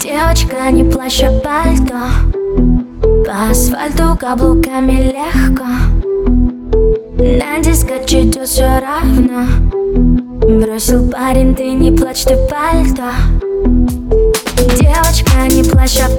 Девочка, не плащ, а пальто. По асфальту каблуками легко. На дискотеке все равно. Бросил парень, ты не плачь, ты пальто. Девочка, не плащ, а